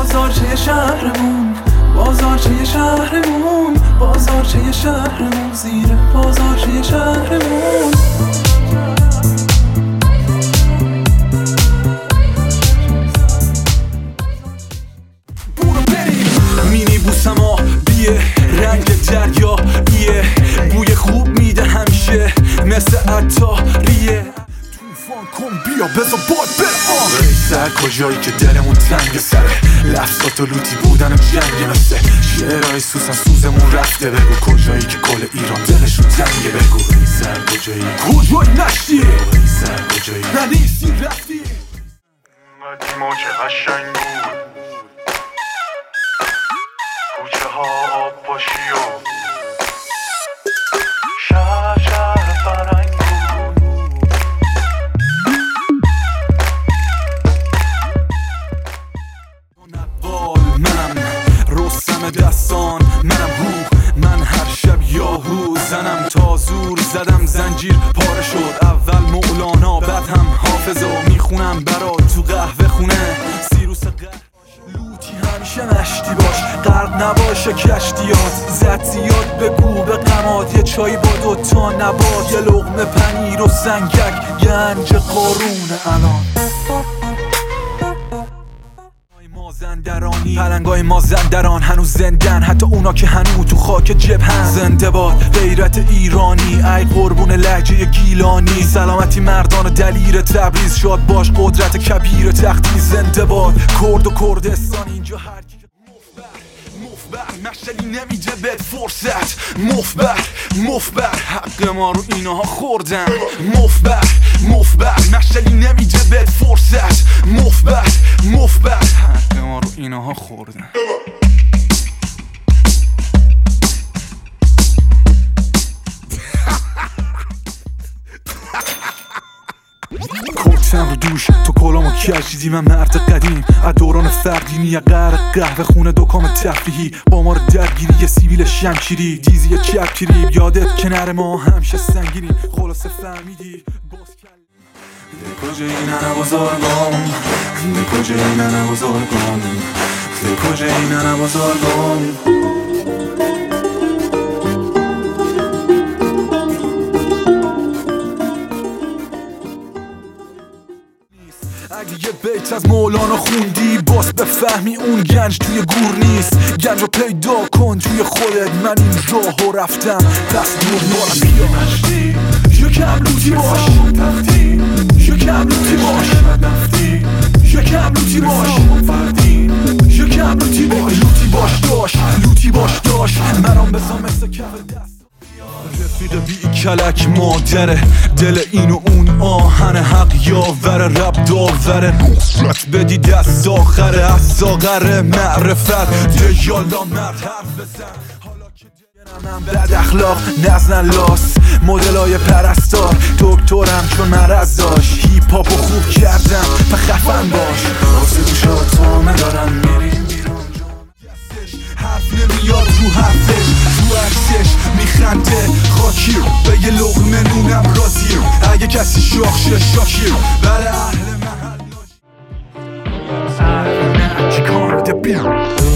بازارچه شهرمون، بازارچه شهرمون، بازارچه شهرمون، زیر بازارچه شهرمون. برو بریم مینی بوسم بیه رنگ دریا ایه، بوی خوب میده همیشه مثل عطاریه. توفان کن بیا بذار باد بره سر کجایی که دلمون تنگ سره، لفظات و لوتی بودن و جنگ مثل شعرهای سوسن سوزمون رفته. بگو کجایی که کل ایران دلشون تنگه، بگو سر کجایی کجایی نشتی، سر کجایی ننیستی رفتی. قدیما چه قشنگ بود کوچه ها آب پاشی و شهر فرنگ بود. نقال منم رستم دستان، منم هو من هر شب یاهو زنم تا زور زدم زنجیر پاره شد. اول مولانا بعد هم حافظ و میخونم برا تو قهوه خونه. سیروس لوتی همیشه مشتی باش، غرق نباشه کشتیات، زد زیاد بگو به قماد، یه چای با دوتا نبات، یه لقمه پنیر و سنگک گنج قارون الان. مازندرانی پلنگای مازندران هنوز زندن، حتی اونا که هنوز تو خاک جبهن. زنده باد غیرت ایرانی، ای قربون لهجه گیلانی، سلامتی مردان و دلیر تبریز، شاد باش قدرت کبیر تختی. زنده باد کرد و کردستان، اینجا هر کی مفبر مشتری نمیده بهت فرصت. مفبر حق ما رو اینها خوردن. مفبر مشتری نمیده بهت فرصت. مفبر حق ما رو اینها خوردن. کتم رو دوش تو کلامو کشیدی، من مرد قدیم از دوران فردینی، یه غرق قهوه خونه دکام تفریحی، با ما رو درگیری یه سیبیل شمشیری، دیزی چپکیری، یادت کنار ما همیشه سنگینی، خلاصه فهمیدی ده کجایی ننه بزرگم، ده کجایی ننه بزرگم، ده کجایی ننه بزرگم. اگه یه بیت از مولانا خوندی باز بفهمی اون گنج توی گور نیست. گنج رو پیدا کن توی خودت، من این راهو رفتم پس دور بیا مشتی. یکم لوتی باش یکم لوتی باش یکم لوتی باش یکم لوتی باش لوتی باش داش مرام بسام مثل کف دست. رفیق بی کلک مادره، دل این و اون آهن حق یاوره، رب داوره، نصرت بدی دست آخره، از ساغر معرفت ده یالا مرد حرف بزن. حالا که من بد اخلاق نزن لاس، مدلای پرستار دکترم چون مرض داشت، هیپ هاپو خوب کردم و خفن باش. واسه گوشا تامه دارم میریم بیرون، حرف نمیاد رو حرفش، تو عکسش میخنده خاکی، به یه لقمه نونم راضی، اگه کسی شاخ شه شاکی، برای اهل محل چی کار میده بیم.